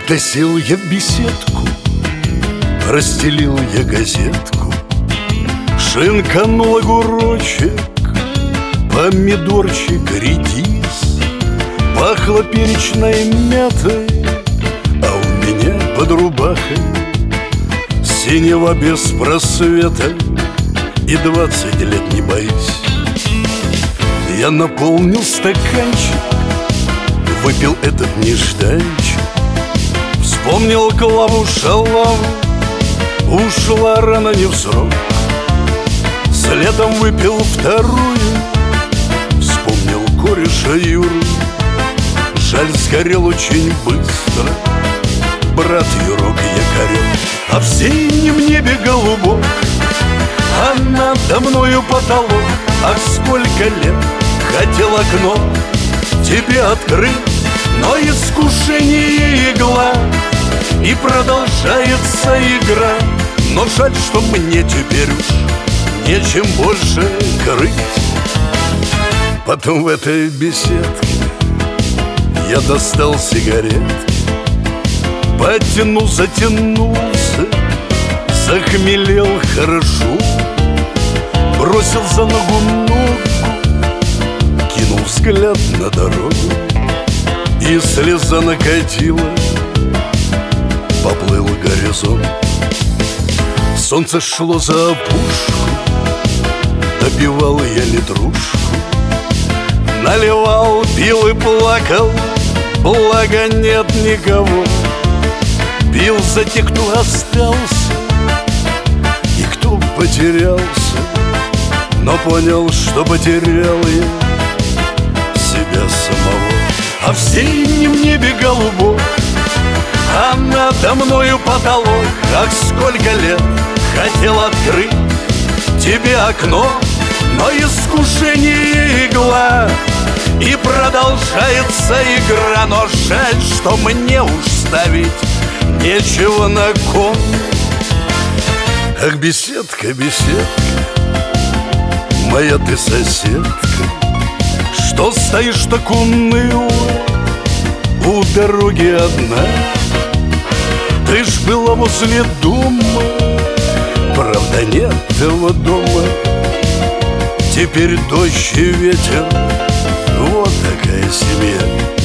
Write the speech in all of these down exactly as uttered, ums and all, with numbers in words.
Когда сел я в беседку, расстелил я газетку, шинканул огурочек, помидорчик, редис, пахло перечной мятой, а у меня под рубахой синего без просвета, и двадцать лет не боюсь. Я наполнил стаканчик, выпил этот нежданчик, вспомнил Клаву шалаву, ушла рано не в срок. Следом выпил вторую, вспомнил кореша Юру. Жаль, сгорел очень быстро брат Юрок якорек. А в синем небе голубок, а надо мною потолок. Ах, сколько лет хотел окно тебе открыть, но искушение игла, и продолжается игра. Но жаль, что мне теперь уж нечем больше крыть. Потом в этой беседке я достал сигаретки, потянул, затянулся, захмелел хорошо, бросил за ногу ногу, кинул взгляд на дорогу, и слеза накатила, поплыл горизонт. Солнце шло за опушку, допивал я литрушку, наливал, пил и плакал, благо нет никого. Пил за тех, кто остался и кто потерялся, но понял, что потерял я себя самого. А в синем небе голубок, а надо мною потолок. Ах, сколько лет хотел открыть тебе окно, но искушение игла, и продолжается игра. Но жаль, что мне уж ставить нечего на кон. Ах, беседка, беседка, моя ты соседка, что стоишь так уныло у дороги одна? Ты ж была возле дома, правда нет этого дома. Теперь дождь и ветер, вот такая семья.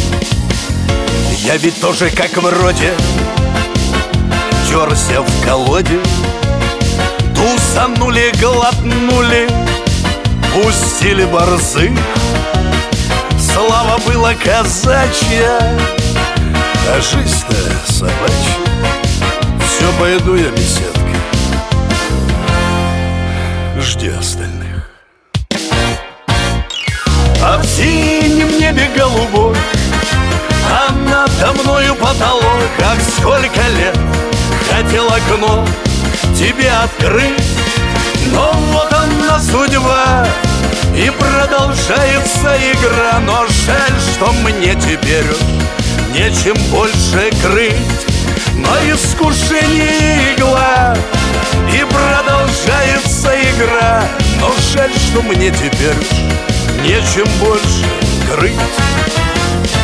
Я ведь тоже как вроде терся в колоде, тусанули, глотнули, пустили борзых. Слава была казачья, а жизнь-то собачья. Все, пойду я, беседка, жди остальных. А в синем небе голубой, а надо мною потолок. Ах, сколько лет хотел окно тебе открыть, но вот она судьба, и продолжается игра. Но жаль, что мне теперь уж нечем больше крыть, но искушение игла, и продолжается игра. Но жаль, что мне теперь уж нечем больше крыть.